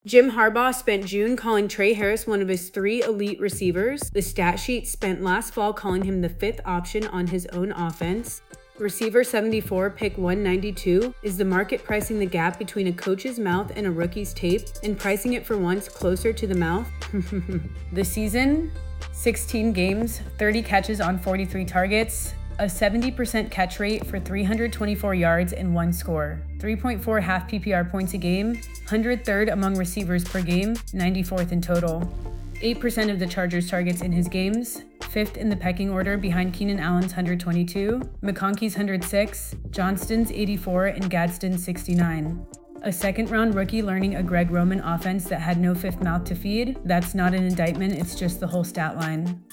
Jim Harbaugh spent June calling Trey Harris one of his 3 elite receivers. The stat sheet spent last fall calling him the 5th option on his own offense. Receiver 74, pick 192, is the market pricing the gap between a coach's mouth and a rookie's tape and pricing it for once closer to the mouth? The season, 16 games, 30 catches on 43 targets, a 70% catch rate for 324 yards and 1 score, 3.4 half PPR points a game, 103rd among receivers per game, 94th in total. 8% of the Chargers' targets in his games, 5th in the pecking order behind Keenan Allen's 122, McConkey's 106, Johnston's 84, and Gadsden's 69. A second-round rookie learning a Greg Roman offense that had no fifth mouth to feed? That's not an indictment, it's just the whole stat line.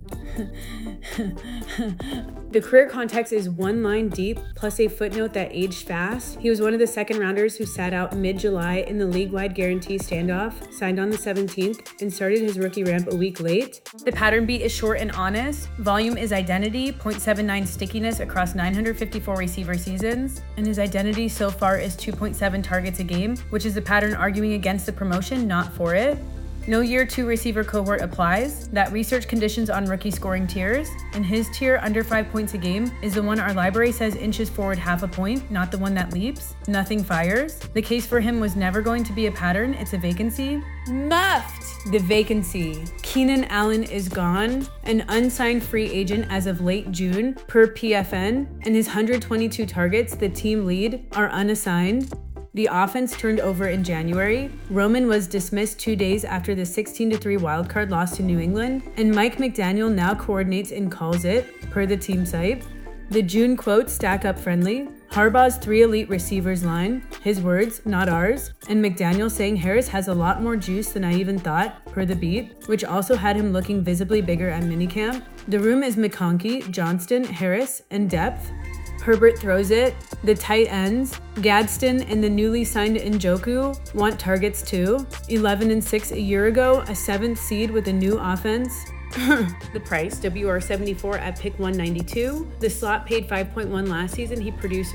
The career context is 1 line deep, plus a footnote that aged fast. He was one of the second rounders who sat out mid-July in the league-wide guarantee standoff, signed on the 17th, and started his rookie ramp a week late. The pattern beat is short and honest. Volume is identity, 0.79 stickiness across 954 receiver seasons, and his identity so far is 2.7 targets a game, which is the pattern arguing against the promotion, not for it. No year 2 receiver cohort applies. That research conditions on rookie scoring tiers, and his tier under 5 points a game is the one our library says inches forward half a point, not the one that leaps. Nothing fires. The case for him was never going to be a pattern, it's a vacancy. Muffed! The vacancy. Keenan Allen is gone, an unsigned free agent as of late June per PFN, and his 122 targets, the team lead, are unassigned. The offense turned over in January. Roman was dismissed 2 days after the 16-3 wildcard loss to New England, and Mike McDaniel now coordinates and calls it, per the team site. The June quotes stack up friendly. Harbaugh's 3 elite receivers line, his words, not ours, and McDaniel saying Harris has a lot more juice than I even thought, per the beat, which also had him looking visibly bigger at minicamp. The room is McConkey, Johnston, Harris, and depth. Herbert throws it. The tight ends, Gadsden and the newly signed Njoku, want targets too. 11-6 a year ago, a 7th seed with a new offense. The price, WR74 at pick 192. The slot paid 5.1 last season, he produced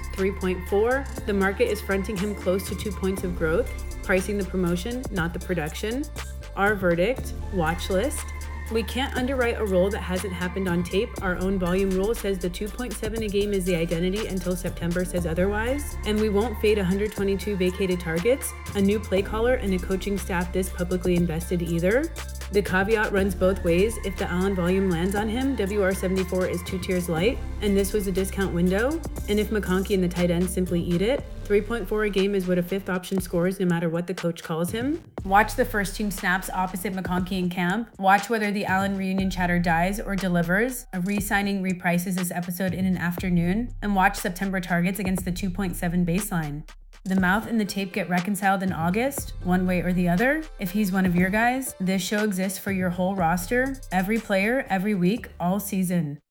3.4. The market is fronting him close to 2 points of growth, pricing the promotion, not the production. Our verdict, watch list. We can't underwrite a role that hasn't happened on tape. Our own volume rule says the 2.7 a game is the identity until September says otherwise. And we won't fade 122 vacated targets, a new play caller, and a coaching staff this publicly invested either. The caveat runs both ways. If the Allen volume lands on him, WR74 is 2 tiers light, and this was a discount window. And if McConkey and the tight end simply eat it, 3.4 a game is what a 5th option scores no matter what the coach calls him. Watch the first team snaps opposite McConkey in camp. Watch whether the Allen reunion chatter dies or delivers. A re-signing reprices this episode in an afternoon. And watch September targets against the 2.7 baseline. The mouth and the tape get reconciled in August, one way or the other. If he's one of your guys, this show exists for your whole roster, every player, every week, all season.